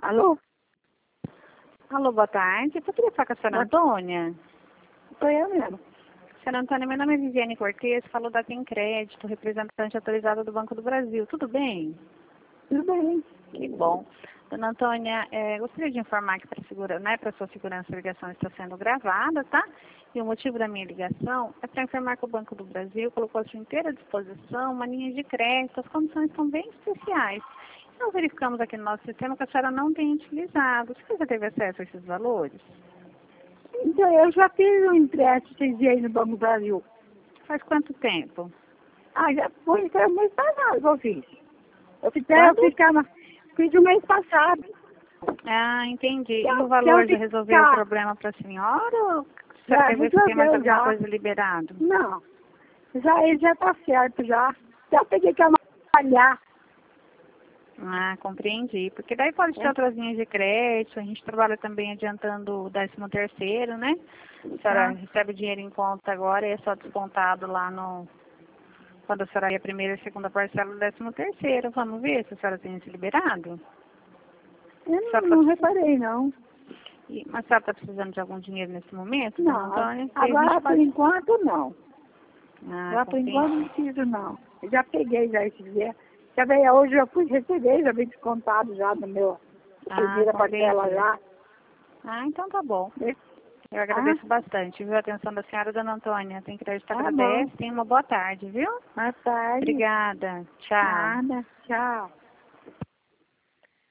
Alô? Alô, boa tarde. Eu poderia falar com a senhora Antônia? Sou eu mesmo. Senhora Antônia, meu nome é Viviane Cortes, falo da Tem Crédito, representante autorizada do Banco do Brasil. Tudo bem? Tudo bem. Que bom. Dona Antônia, gostaria de informar que para sua segurança a ligação está sendo gravada, tá? E o motivo da minha ligação é para informar que o Banco do Brasil colocou à sua inteira disposição uma linha de crédito. As condições são bem especiais. Nós verificamos aqui no nosso sistema que a senhora não tem utilizado. Você já teve acesso a esses valores? Então, eu já fiz um empréstimo esses dias no Banco do Brasil. Faz quanto tempo? Já foi o mês passado que eu fiz. Fiz o mês passado. Ah, entendi. Que E eu- o valor que eu já resolveu o ficar- problema para a senhora? Ou você Já quer ver se tem mais resolveu, alguma já. coisa liberado? Não. Ele já tá certo, já. Já peguei que trabalhar. Ah, compreendi. Porque daí pode ter outras linhas de crédito, a gente trabalha também adiantando o 13º, né? A senhora recebe o dinheiro em conta agora e é só descontado lá no... Quando a senhora ir a primeira e a segunda parcela do 13º. Vamos ver se a senhora tem esse liberado? Eu não reparei, não. Mas a senhora está precisando de algum dinheiro nesse momento, Não. dona Antônia? Agora, por enquanto, não. Ah, Agora, por enquanto, compreendi. não preciso, não. Eu já peguei já esse dia. Já veio hoje, eu fui receber, já veio descontado já no meu primeira parcela compreendi. já. Ah, então tá bom. Né? Eu agradeço bastante, viu? A atenção da senhora, dona Antônia. Tem crédito, Tá agradece. bom. Tenha uma boa tarde, viu? Boa tarde. Obrigada. Tchau. Nada. Tchau.